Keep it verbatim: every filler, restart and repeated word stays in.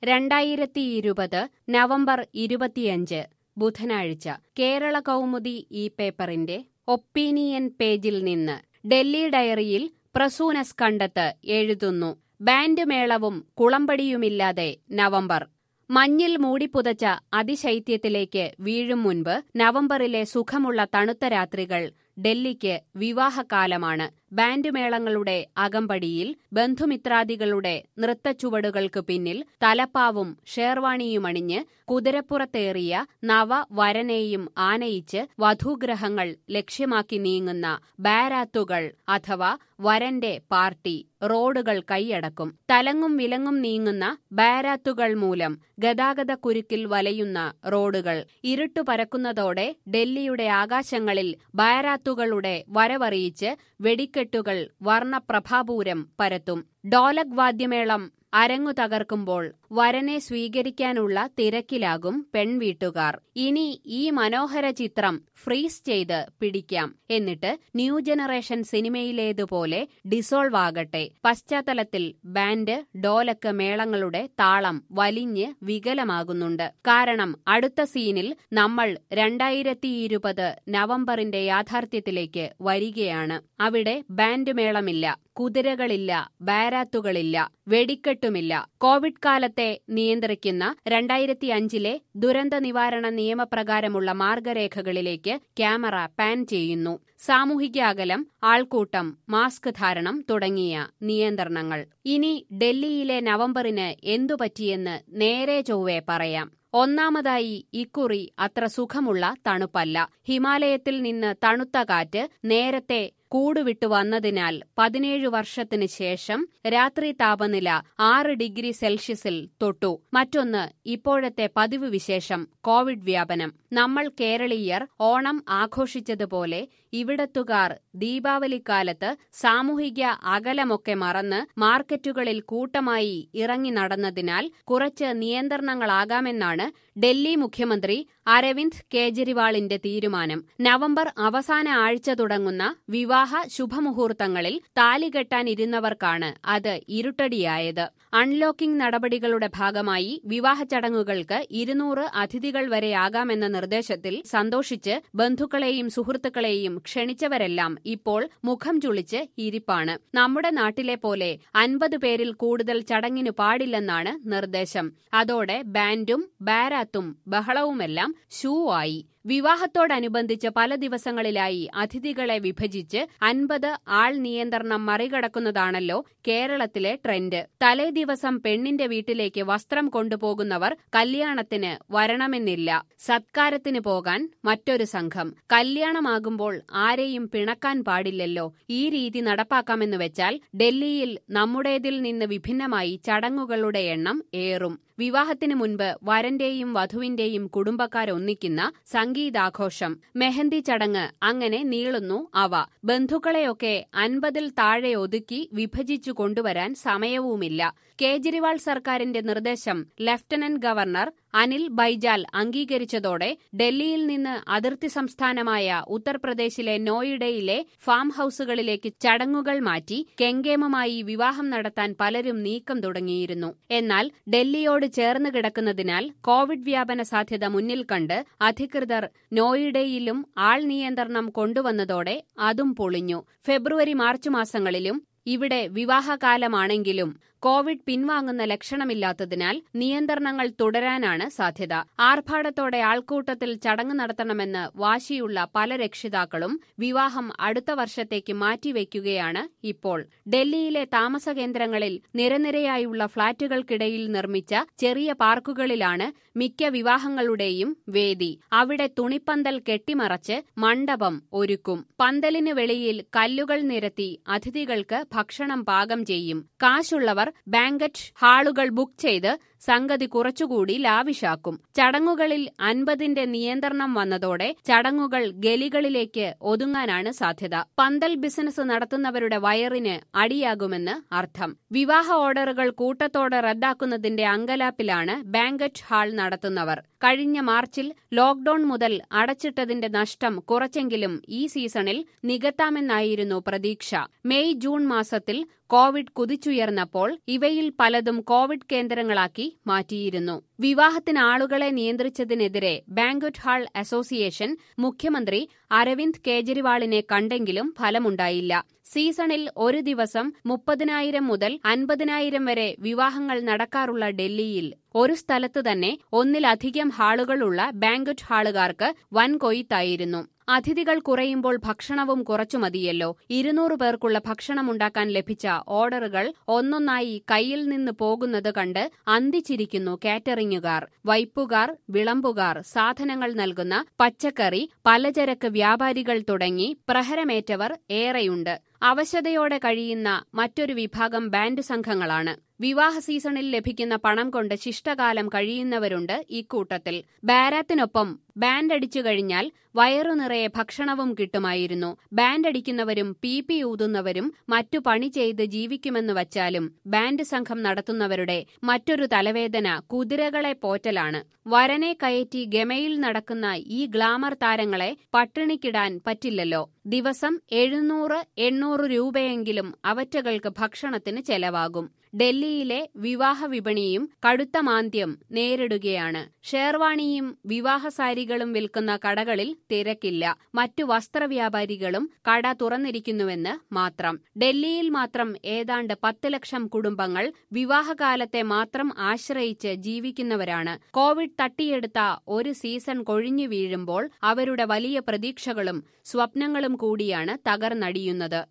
രണ്ടായിരത്തി ഇരുപത് നവംബർ ഇരുപത്തിയഞ്ച് ബുധനാഴ്ച കേരള കൗമുദി ഈ പേപ്പറിന്റെ ഒപ്പീനിയൻ പേജിൽ നിന്ന് ഡൽഹി ഡയറിയിൽ പ്രസൂനസ് കണ്ടത്ത് എഴുതുന്നു. ബാൻഡ് മേളവും കുളമ്പടിയുമില്ലാതെ നവംബർ. മഞ്ഞിൽ മൂടിപ്പുതച്ച അതിശൈത്യത്തിലേക്ക് വീഴും മുൻപ് നവംബറിലെ സുഖമുള്ള തണുത്ത രാത്രികൾ ഡൽഹിക്ക് വിവാഹകാലമാണ്. ബാൻഡുമേളങ്ങളുടെ അകമ്പടിയിൽ ബന്ധുമിത്രാദികളുടെ നൃത്തച്ചുവടുകൾക്ക് പിന്നിൽ തലപ്പാവും ഷേർവാണിയുമണിഞ്ഞ് കുതിരപ്പുറത്തേറിയ നവവരനെയും ആനയിച്ച് വധൂഗ്രഹങ്ങൾ ലക്ഷ്യമാക്കി നീങ്ങുന്ന ബാരാത്തുകൾ അഥവാ വരന്റെ പാർട്ടി റോഡുകൾ കൈയടക്കും. തലങ്ങും വിലങ്ങും നീങ്ങുന്ന ബാരാത്തുകൾ മൂലം ഗതാഗത കുരുക്കിൽ വലയുന്ന റോഡുകൾ ഇരുട്ടു പരക്കുന്നതോടെ ഡൽഹിയുടെ ആകാശങ്ങളിൽ ബാരാത്തുകളുടെ വരവറിയിച്ച് വെടിക്കെട്ടുകൾ വർണ്ണപ്രഭാപൂരം പരത്തും. ഡോലക് വാദ്യമേളം അരങ്ങു തകർക്കുമ്പോൾ വരനെ സ്വീകരിക്കാനുള്ള തിരക്കിലാകും പെൺവീട്ടുകാർ. ഇനി ഈ മനോഹര ചിത്രം ഫ്രീസ് ചെയ്ത് പിടിക്കാം. എന്നിട്ട് ന്യൂ ജനറേഷൻ സിനിമയിലേതുപോലെ ഡിസോൾവ് ആകട്ടെ. പശ്ചാത്തലത്തിൽ ബാൻഡ് ഡോലക്ക് മേളങ്ങളുടെ താളം വലിഞ്ഞ് വികലമാകുന്നുണ്ട്. കാരണം അടുത്ത സീനിൽ നമ്മൾ രണ്ടായിരത്തി ഇരുപത് നവംബറിന്റെ യാഥാർത്ഥ്യത്തിലേക്ക് വരികയാണ്. അവിടെ ബാൻഡ് മേളമില്ല, കുതിരകളില്ല, ബാരാത്തുകളില്ല, വെടിക്കെട്ടുമില്ല. കോവിഡ് കാലത്തെ നിയന്ത്രിക്കുന്ന രണ്ടായിരത്തി അഞ്ചിലെ ദുരന്ത നിവാരണ നിയമപ്രകാരമുള്ള മാർഗരേഖകളിലേക്ക് ക്യാമറ പാൻ ചെയ്യുന്നു. സാമൂഹിക അകലം, ആൾക്കൂട്ടം, മാസ്ക് ധാരണം തുടങ്ങിയ നിയന്ത്രണങ്ങൾ. ഇനി ഡൽഹിയിലെ നവംബറിന് എന്തുപറ്റിയെന്ന് നേരെ ചൊവ്വേ പറയാം. ഒന്നാമതായി ഇക്കുറി അത്ര സുഖമുള്ള തണുപ്പല്ല. ഹിമാലയത്തിൽ നിന്ന് തണുത്ത കാറ്റ് നേരത്തെ കൂടുവിട്ടു വന്നതിനാൽ പതിനേഴ് വർഷത്തിന് ശേഷം രാത്രി താപനില ആറ് ഡിഗ്രി സെൽഷ്യസിൽ തൊട്ടു. മറ്റൊന്ന് ഇപ്പോഴത്തെ പതിവ് വിശേഷം കോവിഡ് വ്യാപനം. നമ്മൾ കേരളീയർ ഓണം ആഘോഷിച്ചതുപോലെ ഇവിടത്തുകാർ ദീപാവലിക്കാലത്ത് സാമൂഹിക അകലമൊക്കെ മറന്ന് മാർക്കറ്റുകളിൽ കൂട്ടമായി ഇറങ്ങി നടന്നതിനാൽ കുറച്ച് നിയന്ത്രണങ്ങളാകാമെന്നാണ് ഡൽഹി മുഖ്യമന്ത്രി അരവിന്ദ് കേജ്രിവാളിന്റെ തീരുമാനം. നവംബർ അവസാന ആഴ്ച തുടങ്ങുന്ന വിവാഹ ശുഭമുഹൂർത്തങ്ങളിൽ താലികെട്ടാനിരുന്നവർക്കാണ് അത് ഇരുട്ടടിയായത്. അൺലോക്കിംഗ് നടപടികളുടെ ഭാഗമായി വിവാഹ ചടങ്ങുകൾക്ക് ഇരുന്നൂറ് അതിഥികൾ വരെയാകാമെന്ന നിർദ്ദേശത്തിൽ സന്തോഷിച്ച് ബന്ധുക്കളെയും സുഹൃത്തുക്കളെയും ക്ഷണിച്ചവരെല്ലാം ഇപ്പോൾ മുഖം ചുളിച്ച് ഇരിപ്പാണ്. നമ്മുടെ നാട്ടിലെ പോലെ അൻപത് പേരിൽ കൂടുതൽ ചടങ്ങിനു പാടില്ലെന്നാണ് നിർദ്ദേശം. അതോടെ ബാൻഡും ബാരാത്തും ബഹളവുമെല്ലാം ഷൂ ആയി. വിവാഹത്തോടനുബന്ധിച്ച് പല ദിവസങ്ങളിലായി അതിഥികളെ വിഭജിച്ച് അൻപത് ആൾ നിയന്ത്രണം മറികടക്കുന്നതാണല്ലോ കേരളത്തിലെ ട്രെൻഡ്. തലേ ദിവസം പെണ്ണിന്റെ വീട്ടിലേക്ക് വസ്ത്രം കൊണ്ടുപോകുന്നവർ കല്യാണത്തിന് വരണമെന്നില്ല. സത്കാരത്തിന് പോകാൻ മറ്റൊരു സംഘം. കല്യാണമാകുമ്പോൾ ആരെയും പിണക്കാൻ പാടില്ലല്ലോ. ഈ രീതി നടപ്പാക്കാമെന്ന് വെച്ചാൽ ഡൽഹിയിൽ നമ്മുടേതിൽ നിന്ന് വിഭിന്നമായി ചടങ്ങുകളുടെ എണ്ണം ഏറും. വിവാഹത്തിന് മുൻപ് വരന്റെയും വധുവിന്റെയും കുടുംബക്കാരൊന്നിക്കുന്ന സംഗീതാഘോഷം, മെഹന്തി ചടങ്ങ്, അങ്ങനെ നീളുന്നു അവ. ബന്ധുക്കളെയൊക്കെ അൻപതിൽ താഴെ ഒതുക്കി വിഭജിച്ചു കൊണ്ടുവരാൻ സമയവുമില്ല. കേജ്രിവാൾ സർക്കാരിന്റെ നിർദ്ദേശം ലഫ്റ്റനന്റ് ഗവർണർ അനിൽ ബൈജാൽ അംഗീകരിച്ചതോടെ ഡൽഹിയിൽ നിന്ന് അതിർത്തി സംസ്ഥാനമായ ഉത്തർപ്രദേശിലെ നോയിഡയിലെ ഫാം ഹൌസുകളിലേക്ക് ചടങ്ങുകൾ മാറ്റി കെങ്കേമമായി വിവാഹം നടത്താൻ പലരും നീക്കം തുടങ്ങിയിരുന്നു. എന്നാൽ ഡൽഹിയോട് ചേർന്ന് കിടക്കുന്നതിനാൽ കോവിഡ് വ്യാപന സാധ്യത മുന്നിൽ കണ്ട് അധികൃതർ നോയിഡയിലും ആൾ നിയന്ത്രണം കൊണ്ടുവന്നതോടെ അതും പൊളിഞ്ഞു. ഫെബ്രുവരി മാർച്ച് മാസങ്ങളിലും ഇവിടെ വിവാഹകാലമാണെങ്കിലും കോവിഡ് പിൻവാങ്ങുന്ന ലക്ഷണമില്ലാത്തതിനാൽ നിയന്ത്രണങ്ങൾ തുടരാനാണ് സാധ്യത. ആർഭാടത്തോടെ ആൾക്കൂട്ടത്തിൽ ചടങ്ങ് നടത്തണമെന്ന് വാശിയുള്ള പല രക്ഷിതാക്കളും വിവാഹം അടുത്ത വർഷത്തേക്ക് മാറ്റിവെക്കുകയാണ് ഇപ്പോൾ. ഡൽഹിയിലെ താമസ കേന്ദ്രങ്ങളിൽ നിരനിരയായുള്ള ഫ്ളാറ്റുകൾക്കിടയിൽ നിർമ്മിച്ച ചെറിയ പാർക്കുകളിലാണ് മിക്ക വിവാഹങ്ങളുടെയും വേദി. അവിടെ തുണിപ്പന്തൽ കെട്ടിമറച്ച് മണ്ഡപം ഒരുക്കും. പന്തലിന് വെളിയിൽ കല്ലുകൾ നിരത്തി അതിഥികൾക്ക് ഭക്ഷണം പാകം ചെയ്യും. കാശുള്ളവർ ബാങ്കറ്റ് ഹാളുകൾ ബുക്ക് ചെയ്ത് സംഗതി കുറച്ചുകൂടി ലാവിഷാക്കും. ചടങ്ങുകളിൽ അൻപതിന്റെ നിയന്ത്രണം വന്നതോടെ ചടങ്ങുകൾ ഗലികളിലേക്ക് ഒതുങ്ങാനാണ് സാധ്യത. പന്തൽ ബിസിനസ് നടത്തുന്നവരുടെ വയറിന് അടിയാകുമെന്ന് അർത്ഥം. വിവാഹ ഓർഡറുകൾ കൂട്ടത്തോടെ റദ്ദാക്കുന്നതിന്റെ അങ്കലാപ്പിലാണ് ബാങ്കറ്റ് ഹാൾ നടത്തുന്നവർ. കഴിഞ്ഞ മാർച്ചിൽ ലോക്ഡൌൺ മുതൽ അടച്ചിട്ടതിന്റെ നഷ്ടം കുറച്ചെങ്കിലും ഈ സീസണിൽ നികത്താമെന്നായിരുന്നു പ്രതീക്ഷ. മെയ് ജൂൺ മാസത്തിൽ കോവിഡ് കുതിച്ചുയർന്നപ്പോൾ ഇവയിൽ പലതും കോവിഡ് കേന്ദ്രങ്ങളാക്കി മാറ്റിയിരുന്നു. വിവാഹത്തിന് ആളുകളെ നിയന്ത്രിച്ചതിനെതിരെ ബാങ്ക്വറ്റ് ഹാൾ അസോസിയേഷൻ മുഖ്യമന്ത്രി അരവിന്ദ് കേജ്രിവാളിനെ കണ്ടെങ്കിലും ഫലമുണ്ടായില്ല. സീസണിൽ ഒരു ദിവസം മുപ്പതിനായിരം മുതൽ അൻപതിനായിരം വരെ വിവാഹങ്ങൾ നടക്കാറുള്ള ഡൽഹിയിൽ ഒരു സ്ഥലത്ത് തന്നെ ഒന്നിലധികം ഹാളുകളുള്ള ബാങ്ക്വറ്റ് ഹാളുകാർക്ക് വൻ കൊയ്ത്തായിരുന്നു. അതിഥികൾ കുറയുമ്പോൾ ഭക്ഷണവും കുറച്ചു മതിയല്ലോ. ഇരുന്നൂറ് പേർക്കുള്ള ഭക്ഷണമുണ്ടാക്കാൻ ലഭിച്ച ഓർഡറുകൾ ഒന്നൊന്നായി കയ്യിൽ നിന്ന് പോകുന്നത് കണ്ട് അന്തിച്ചിരിക്കുന്നു കാറ്ററിംഗുകാർ, വയ്പുകാർ, വിളമ്പുകാർ, സാധനങ്ങൾ നൽകുന്ന പച്ചക്കറി, പലചരക്ക് വ്യാപാരികൾ തുടങ്ങി പ്രഹരമേറ്റവർ ഏറെയുണ്ട്. അവശതയോടെ കഴിയുന്ന മറ്റൊരു വിഭാഗം ബാൻഡ് സംഘങ്ങളാണ്. വിവാഹ സീസണിൽ ലഭിക്കുന്ന പണം കൊണ്ട് ശിഷ്ടകാലം കഴിയുന്നവരുണ്ട് ഇക്കൂട്ടത്തിൽ. ബാരാത്തിനൊപ്പം ബാൻഡടിച്ചു കഴിഞ്ഞാൽ വയറു നിറയെ ഭക്ഷണവും കിട്ടുമായിരുന്നു. ബാൻഡടിക്കുന്നവരും പി പി ഊതുന്നവരും മറ്റു പണി ചെയ്ത് ജീവിക്കുമെന്ന് വച്ചാലും ബാൻഡ് സംഘം നടത്തുന്നവരുടെ മറ്റൊരു തലവേദന കുതിരകളെ പോറ്റലാണ്. വരനെ കയറ്റി ഗമയിൽ നടക്കുന്ന ഈ ഗ്ലാമർ താരങ്ങളെ പട്ടിണിക്കിടാൻ പറ്റില്ലല്ലോ. ദിവസം എഴുന്നൂറ് എണ്ണൂറ് രൂപയെങ്കിലും അവറ്റകൾക്ക് ഭക്ഷണത്തിന് ചെലവാകും. ഡൽഹിയിലെ വിവാഹ വിപണിയും കടുത്ത മാന്ദ്യം നേരിടുകയാണ്. ഷേർവാണിയും വിവാഹസാരികളും വിൽക്കുന്ന കടകളിൽ തിരക്കില്ല. മറ്റു വസ്ത്രവ്യാപാരികളും കട തുറന്നിരിക്കുന്നുവെന്ന് മാത്രം. ഡൽഹിയിൽ മാത്രം ഏതാണ്ട് പത്ത് ലക്ഷം കുടുംബങ്ങൾ വിവാഹകാലത്തെ മാത്രം ആശ്രയിച്ച് ജീവിക്കുന്നവരാണ്. കോവിഡ് തട്ടിയെടുത്ത ഒരു സീസൺ കൊഴിഞ്ഞു വീഴുമ്പോൾ അവരുടെ വലിയ പ്രതീക്ഷകളും സ്വപ്നങ്ങളും കൂടിയാണ് തകർന്നടിയുന്നത്.